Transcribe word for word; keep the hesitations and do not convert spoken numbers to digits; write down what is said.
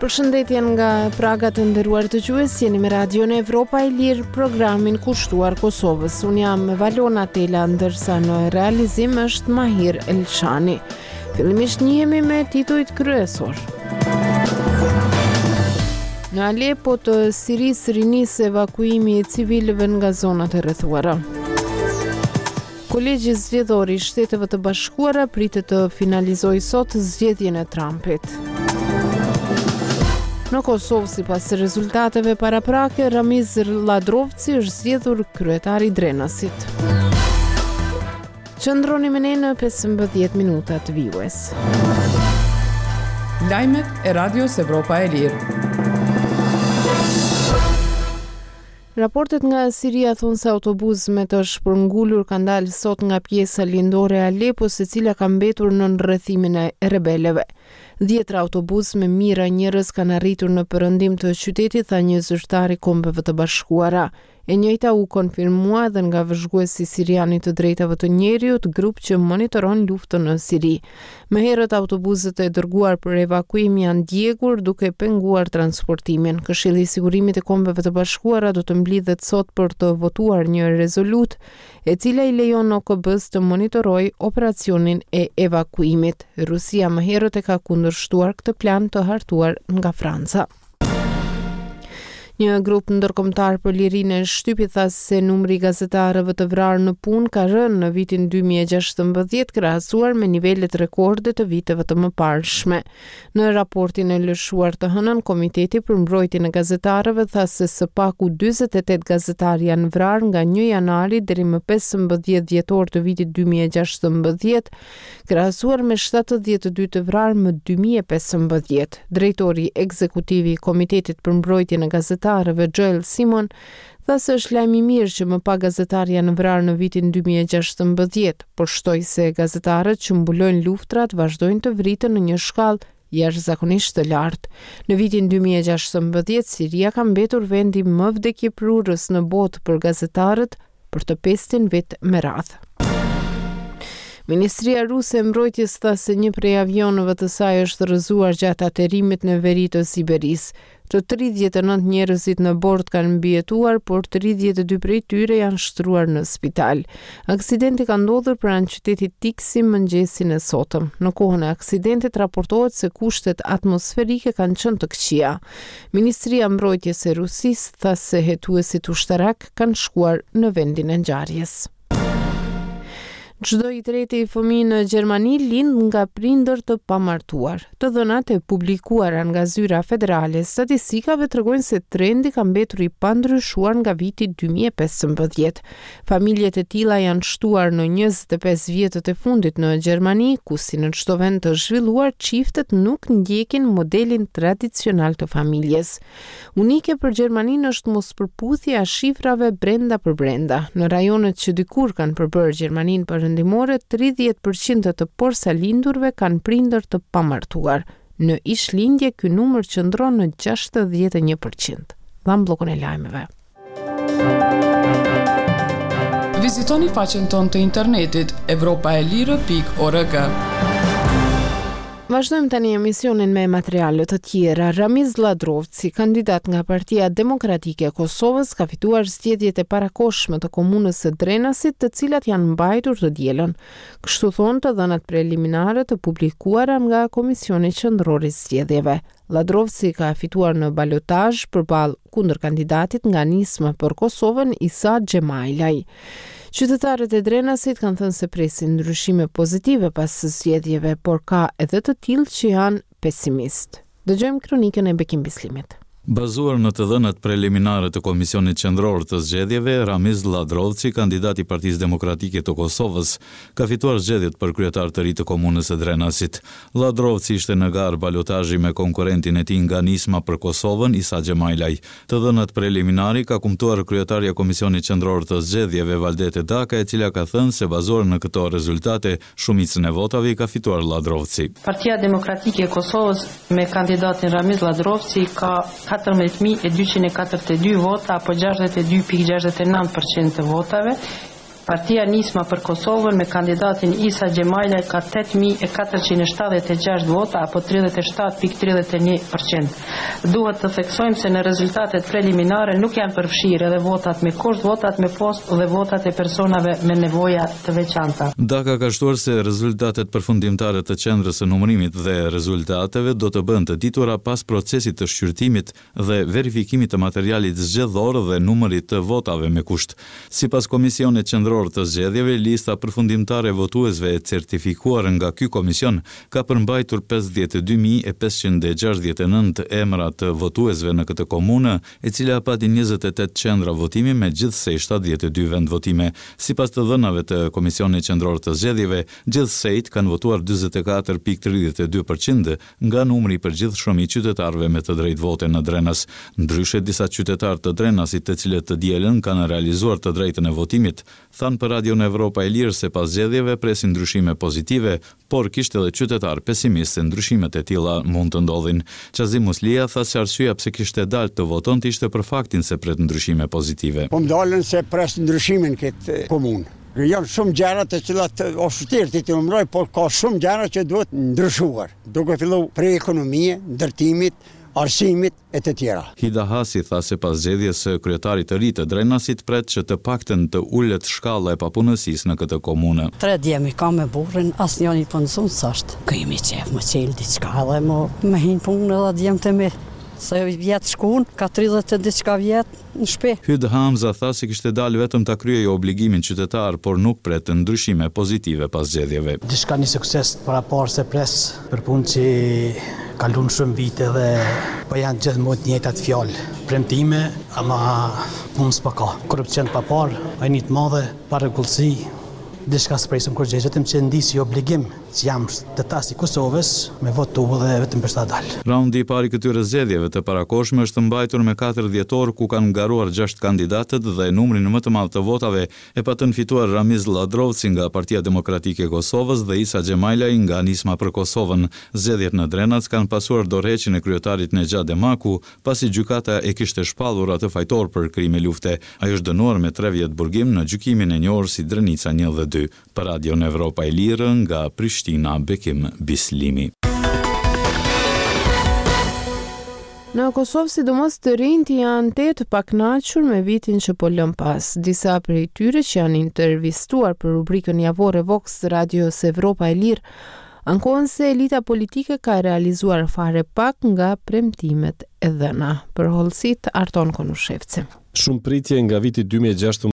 Përshëndetje nga Praga të nderuar dëgjues, jeni me Radion Evropa e Lirë, programin kushtuar Kosovës. Unë jam Valona Tela, ndërsa në realizim është Mahir Elshani. Fillimisht njihemi me titujt kryesor. Në Alepo të Sirisë rinis evakuimi i civilëve nga zonat e rrethuara. Kolegji zgjedhor i Shteteve të Bashkuara pritet të finalizojë sot zgjedhjen e Trumpit. Në Kosovë, sipas rezultateve paraprake, Ramiz Ladrovci është zgjedhur kryetari i Drenasit. Qëndroni me ne në pesëmbëdhjetë minuta të vijues. Lajmet e Radios Evropa e Lirë. Raportet nga Siria thonë se autobus me të shpërngulur ka dalë sot nga pjesa lindore e Alepos, e cila ka mbetur në rrethimin e rebelëve. Dhjetra autobus me mijëra njerëz kanë arritur në perëndim të qytetit, tha një zyrtar i Kombeve të Bashkuara. E njëjta u konfirmua edhe nga vëzhguesi siriani të drejtave të njerëzit, grup që monitoron luftën në Siri. Më herët autobuset e dërguar për evakuim janë djegur, duke penguar transportimin. Këshilli i Sigurimit të Kombeve të Bashkuara do të mblidhet sot për të votuar një rezolut, e cila i lejon O K B-s të monitorojë operacionin e evakuimit. Rusia më herët e ka kundërshtuar këtë plan të hartuar nga Franca. Një grup ndërkombëtar për lirinë e shtypit tha se numri i gazetarëve të vrarë në punë ka rënë në vitin dy mijë e gjashtëmbëdhjetë krahasuar me nivelet rekorde të viteve të mëparshme. Në raportin e lëshuar të hënën, Komiteti për Mbrojtjen e Gazetarëve tha se së paku dyzet e tetë gazetarë janë vrarë nga një janari deri më pesëmbëdhjetë dhjetor të vitit dy mijë e gjashtëmbëdhjetë, krahasuar me shtatëdhjetë e dy të vrarë më dy mijë e pesëmbëdhjetë. Drejtori ekzekutiv i Komitetit për Mbrojtjen e Gazetarëve Joel Simon tha se është lajm i mirë që më pak gazetarë janë vrarë në vitin dy mijë e gjashtëmbëdhjetë, por shtoi se gazetarët që mbulojnë luftrat vazhdojnë të vriten në një shkallë jashtëzakonisht të lartë. Në vitin dy mijë e gjashtëmbëdhjetë, Siria ka mbetur vendi më vdekjeprurës në botë për gazetarët për të pestin vit me radhë. Ministria Ruse e Mbrojtjes tha se një prej avionëve të saj është rrëzuar gjatë aterimit në veri të Siberisë. Të tridhjetë e nëntë njerëzit në bord kanë mbijetuar, por tridhjetë e dy prej tyre janë shtruar në spital. Aksidenti ka ndodhur pranë qytetit Tiksi mëngjesin e sotëm. Në kohën e aksidentit raportohet se kushtet atmosferike kanë qenë të këqija. Ministria e Mbrojtjes e Rusisë tha se hetuesit ushtarak kanë shkuar në vendin e ngjarjes. Çdo i treti i fëmijë në Gjermani lind nga prindër të pamartuar. Të dhënat e publikuara nga zyra federale statistikave tregojnë se trendi ka mbetur i pandryshuar nga viti dy mijë e pesëmbëdhjetë. Familjet e tilla janë shtuar në njëzet e pesë vjetët e fundit në Gjermani, ku si në çdo vend të zhvilluar çiftet nuk ndjekin modelin tradicional të familjes. Unike për Gjermaninë është mospërputhja e shifrave brenda për brenda. Në rajonet që dikur kanë përbërë Gjermaninë për ndimore, tridhjetë përqind të porsalindurve kanë prindër të pamartuar. Në ishlindje ky numër qëndron në gjashtëdhjetë e një përqind. Dham bllokun e lajmeve. Vizitoni faqen tonë të internetit evropaelire pikë org. Vazhdojmë tani emisionin me materiale të tjera. Ramiz Ladrovci, kandidat nga Partia Demokratike e Kosovës, ka fituar zgjedhjet e parakohshme të komunës së Drenasit, të cilat janë mbajtur të dielën. Kështu thonë të dhënat preliminare të publikuara nga Komisioni Qendror i Zgjedhjeve. Ladrovci ka fituar në balotazh përballë kundërkandidatit nga Nisma për Kosovën, Isa Xhemailaj. Qytetarët e Drenasit kanë thënë se presin ndryshime pozitive pas zgjedhjeve, por ka edhe të tillë që janë pesimist. Dëgjojmë kronikën e Bekim Bislimit. Bazuar në të dhënat preliminare të Komisionit Qendror të Zgjedhjeve, Ramiz Ladrovci, kandidat i Partisë Demokratike të Kosovës, ka fituar zgjedhjet për kryetar të ri të komunës së Drenasit. Ladrovci ishte në garë balotazhi me konkurrentin e tij nga Nisma për Kosovën, Isa Xhemailaj. Të dhënat preliminari ka kumtuar kryetarja e Komisionit Qendror të Zgjedhjeve, Valdete Daka, e cila ka thënë se bazuar në këto rezultate, shumicën e votave i ka fituar Ladrovci. Partia Demokratike e Kosovës me kandidatin Ramiz Ladrovci ka katërmbëdhjetë mijë e dyqind e katërdhjetë e dy vota, apo gjashtëdhjetë e dy pikë gjashtëdhjetë e nëntë përqind të votave. Partia Nisma për Kosovën me kandidatin Isa Gjemajla ka tetë mijë e katërqind e shtatëdhjetë e gjashtë vota apo tridhjetë e shtatë pikë tridhjetë e një përqind. Duhet të theksojmë se në rezultatet preliminare nuk janë përfshirë edhe votat me kusht, votat me post dhe votat e personave me nevoja të veçanta. Daka ka shtuar se rezultatet përfundimtare të qendrës së numërimit dhe rezultateve do të bëhen të ditura pas procesit të shqyrtimit dhe verifikimit të materialit zgjedhor dhe numërit të votave me kusht. Sipas Komisionit Qendror të Zgjedhjeve, lista përfundimtare e votuesve e certifikuar nga ky komision ka përmbajtur pesëdhjetë e dy mijë e pesëqind e gjashtëdhjetë e nëntë emra të votuesve në këtë komunë, e cila pati njëzet e tetë qendra votimi me gjithsej shtatëdhjetë e dy vend votime. Sipas të dhënave të Komisionit Qendror të Zgjedhjeve, gjithsejt kanë votuar njëzet e katër pikë tridhjetë e dy përqind nga numri i përgjithshëm i qytetarëve me të drejtë vote në Drenas. Ndryshe, disa qytetarë të Drenasit, të cilët të dielën kanë realizuar të drejtën e votimit, thanë për Radion Evropa e Lirë se pas zgjedhjeve presin ndryshime pozitive, por kishte edhe qytetar pesimist se ndryshimet e tilla mund të ndodhin. Qazim Muslia tha se arsyeja pse kishte dalë të votonte ishte për faktin se pret ndryshime pozitive. Po më dalën se pres ndryshimin këtë komunë. Janë shumë gjëra të cilat është vërtet të numëroj, por ka shumë gjëra që duhet ndryshuar. Duke fillu prej ekonomie, ndërtimit, arsimit e të tjera. Hida Hasi tha se pas zgjedhjes së kryetarit të ri të Drenasit pret që të paktën të ulet shkalla e papunësisë në këtë komunë. Tre djemi ka me burrin, asnjëri po nësun s'është. Kemi qef më qel diçka dhe më me hin punë edhe djemt e mi. Se vjetë shkun, ka tridhjetë e diçka vjetë në shtëpi. Hyd Hamza tha se kishte dalë vetëm ta kryejë obligimin qytetar, por nuk pret ndryshime pozitive pas zgjedhjeve. Diçka një sukses para parë se pres për punë që kalon shumë vite dhe po janë gjithmonë të njëjtat fjalë. Premtime, ama punë s'pa ka. Korrupsion pa parë, ajnit madhe, pa rregullsi. Diçka s'presëm kur gjej, vetëm që ndisi obligim që jam të tas i Kosovës me votu dhe vetëm për sa dal. Raundi i parë i këtyre zgjedhjeve të parakohshme është mbajtur me katër dhjetor ku kanë ngaruar gjashtë kandidatët dhe numrin më të madh të votave e patën fituar Ramiz Ladrovci nga Partia Demokratike e Kosovës dhe Isa Gjemajlaj nga Nisma për Kosovën. Zgjedhjet në Drenac kanë pasuar dorëheqjen e kryetarit Nexha Demaku, pasi gjykata e kishte shpallur atë fajtor për krime lufte. Ai është dënuar me tre vjet burgim në gjykimin e njohur si Drenica një dhe dy. Për Radion Evropa e Lirë nga Prishtina, Bekim Bislimi. Në Kosovë, sidomos të rinjt janë të të pakënaqur me vitin që po lëm pas. Disa prej tyre që janë intervistuar për rubrikën javore Vox Radios Evropa e Lirë ankohen se elita politike ka realizuar fare pak nga premtimet e dhëna. Për hollësit, Arton Konushevci. Shumë pritje nga viti dy mijë e gjashtëdhjetë